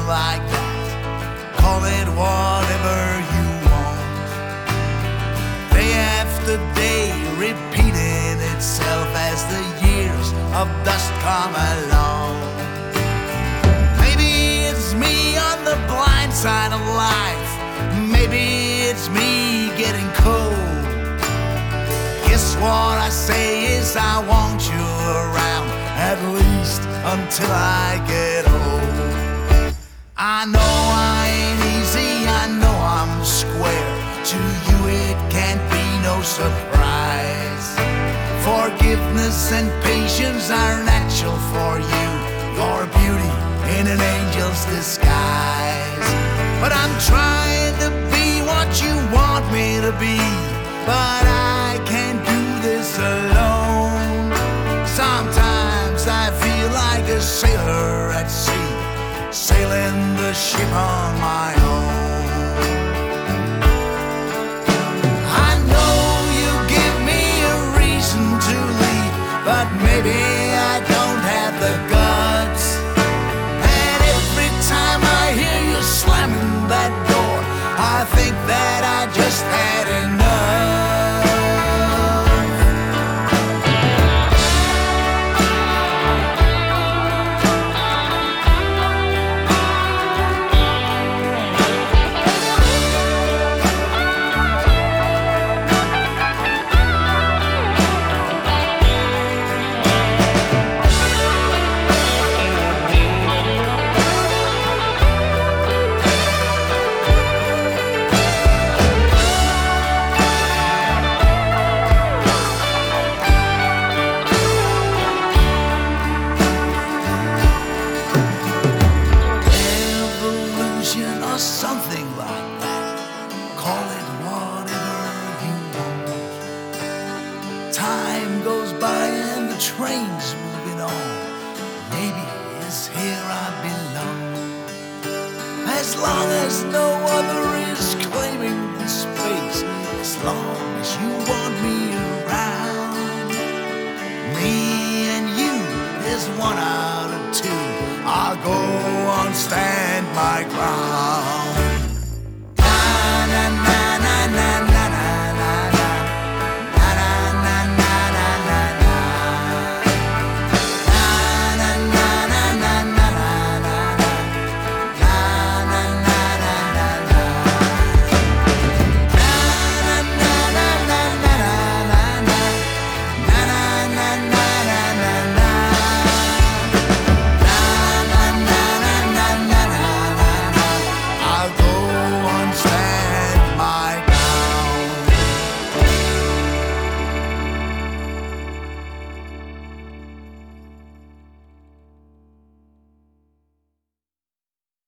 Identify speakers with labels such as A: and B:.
A: like that. Call it whatever you want. Day after day, repeating itself as the years of dust come along. Maybe it's me on the blind side of life. Maybe it's me getting cold. Guess what I say is I want you around, at least until I get old. I know I ain't easy, I know I'm square. To you it can't be no surprise. Forgiveness and patience are natural for you. Your beauty in an angel's disguise. But I'm trying to be what you want me to be, but I can't do this alone. Sometimes I feel like a sailor at sea, sailing the ship on my own. I know you give me a reason to leave, but maybe I don't have the guts. And every time I hear you slamming that door, I think that I just had enough. Or something like that. Call it whatever you want. Time goes by and the train's moving on. Maybe it's here I belong. As long as no other